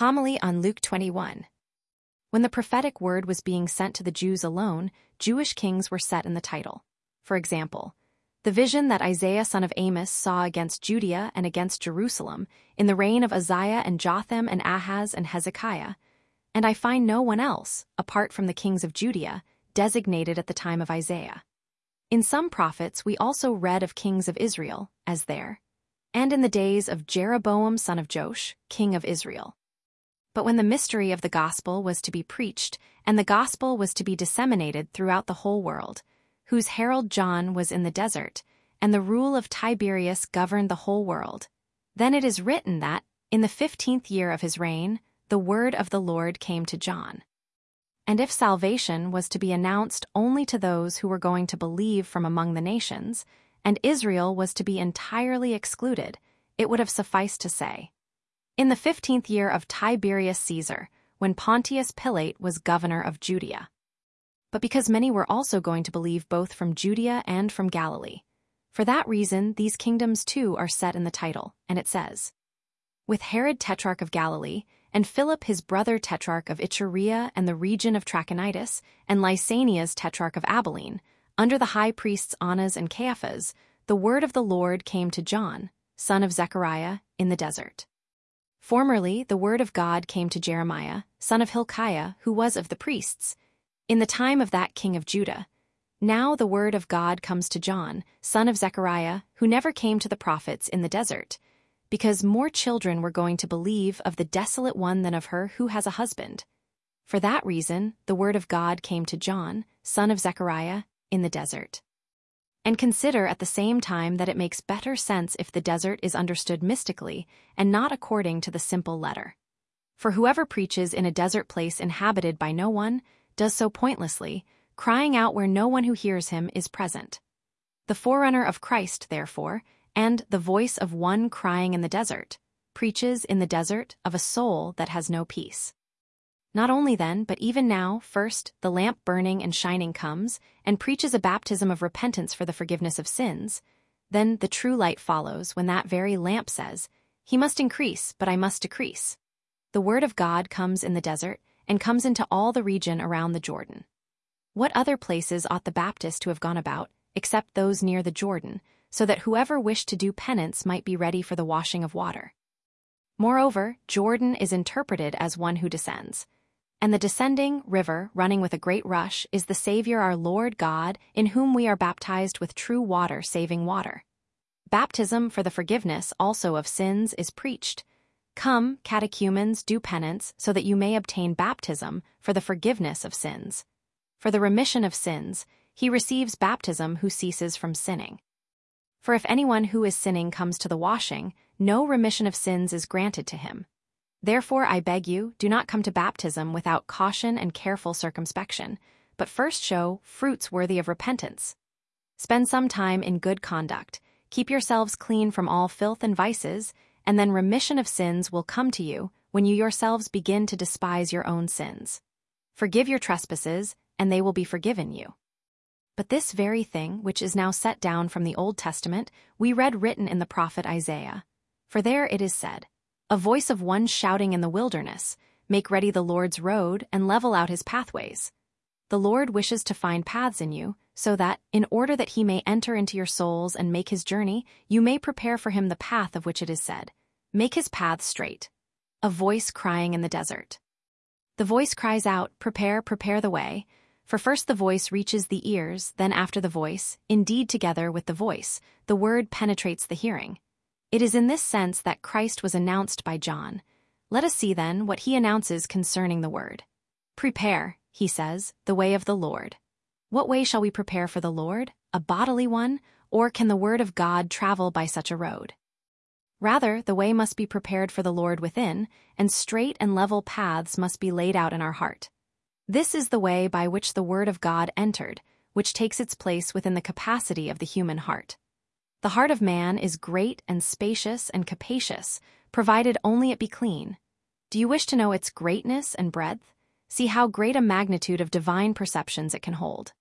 Homily on Luke 21. When the prophetic word was being sent to the Jews alone, Jewish kings were set in the title. For example, the vision that Isaiah son of Amos saw against Judea and against Jerusalem in the reign of Uzziah and Jotham and Ahaz and Hezekiah, and I find no one else, apart from the kings of Judea, designated at the time of Isaiah. In some prophets we also read of kings of Israel, as there, and in the days of Jeroboam son of Joash, king of Israel. But when the mystery of the gospel was to be preached, and the gospel was to be disseminated throughout the whole world, whose herald John was in the desert, and the rule of Tiberius governed the whole world, then it is written that, in the 15th year of his reign, the word of the Lord came to John. And if salvation was to be announced only to those who were going to believe from among the nations, and Israel was to be entirely excluded, it would have sufficed to say, in the 15th year of Tiberius Caesar, when Pontius Pilate was governor of Judea. But because many were also going to believe both from Judea and from Galilee, for that reason these kingdoms too are set in the title, and it says, with Herod tetrarch of Galilee, and Philip his brother tetrarch of Iturea and the region of Trachonitis, and Lysanias tetrarch of Abilene, under the high priests Annas and Caiaphas, the word of the Lord came to John, son of Zechariah, in the desert. Formerly the word of God came to Jeremiah, son of Hilkiah, who was of the priests, in the time of that king of Judah. Now the word of God comes to John, son of Zechariah, who never came to the prophets in the desert, because more children were going to believe of the desolate one than of her who has a husband. For that reason the word of God came to John, son of Zechariah, in the desert. And consider at the same time that it makes better sense if the desert is understood mystically and not according to the simple letter. For whoever preaches in a desert place inhabited by no one does so pointlessly, crying out where no one who hears him is present. The forerunner of Christ, therefore, and the voice of one crying in the desert, preaches in the desert of a soul that has no peace. Not only then, but even now, first, the lamp burning and shining comes, and preaches a baptism of repentance for the forgiveness of sins. Then the true light follows when that very lamp says, he must increase, but I must decrease. The word of God comes in the desert, and comes into all the region around the Jordan. What other places ought the Baptist to have gone about, except those near the Jordan, so that whoever wished to do penance might be ready for the washing of water? Moreover, Jordan is interpreted as one who descends. And the descending river, running with a great rush, is the Savior our Lord God, in whom we are baptized with true water, saving water. Baptism for the forgiveness also of sins is preached. Come, catechumens, do penance, so that you may obtain baptism for the forgiveness of sins. For the remission of sins, he receives baptism who ceases from sinning. For if anyone who is sinning comes to the washing, no remission of sins is granted to him. Therefore, I beg you, do not come to baptism without caution and careful circumspection, but first show fruits worthy of repentance. Spend some time in good conduct, keep yourselves clean from all filth and vices, and then remission of sins will come to you when you yourselves begin to despise your own sins. Forgive your trespasses, and they will be forgiven you. But this very thing, which is now set down from the Old Testament, we read written in the prophet Isaiah. For there it is said, a voice of one shouting in the wilderness, make ready the Lord's road and level out his pathways. The Lord wishes to find paths in you, so that, in order that he may enter into your souls and make his journey, you may prepare for him the path of which it is said, make his path straight. A voice crying in the desert. The voice cries out, prepare, prepare the way. For first the voice reaches the ears, then after the voice, indeed together with the voice, the word penetrates the hearing. It is in this sense that Christ was announced by John. Let us see then what he announces concerning the word. Prepare, he says, the way of the Lord. What way shall we prepare for the Lord? A bodily one, or can the word of God travel by such a road? Rather, the way must be prepared for the Lord within, and straight and level paths must be laid out in our heart. This is the way by which the word of God entered, which takes its place within the capacity of the human heart. The heart of man is great and spacious and capacious, provided only it be clean. Do you wish to know its greatness and breadth? See how great a magnitude of divine perceptions it can hold.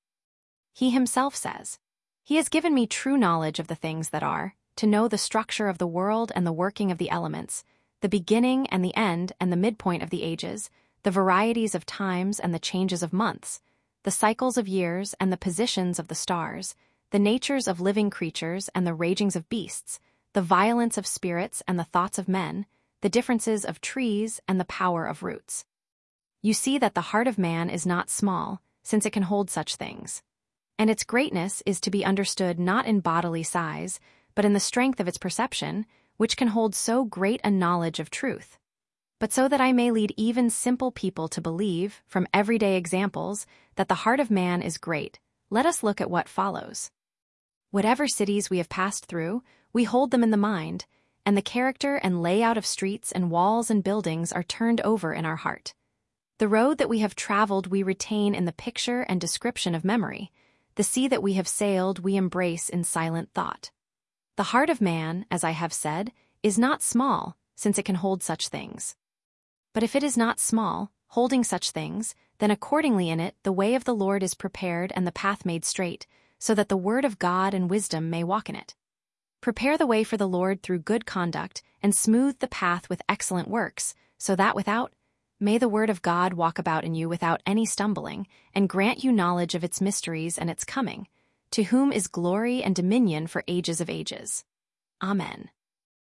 He himself says, he has given me true knowledge of the things that are, to know the structure of the world and the working of the elements, the beginning and the end and the midpoint of the ages, the varieties of times and the changes of months, the cycles of years and the positions of the stars, the natures of living creatures and the ragings of beasts, the violence of spirits and the thoughts of men, the differences of trees and the power of roots. You see that the heart of man is not small, since it can hold such things. And its greatness is to be understood not in bodily size, but in the strength of its perception, which can hold so great a knowledge of truth. But so that I may lead even simple people to believe, from everyday examples, that the heart of man is great, let us look at what follows. Whatever cities we have passed through, we hold them in the mind, and the character and layout of streets and walls and buildings are turned over in our heart. The road that we have traveled we retain in the picture and description of memory. The sea that we have sailed we embrace in silent thought. The heart of man, as I have said, is not small, since it can hold such things. But if it is not small, holding such things, then accordingly in it the way of the Lord is prepared and the path made straight, so that the word of God and wisdom may walk in it. Prepare the way for the Lord through good conduct, and smooth the path with excellent works, so that without, may the word of God walk about in you without any stumbling, and grant you knowledge of its mysteries and its coming, to whom is glory and dominion for ages of ages. Amen.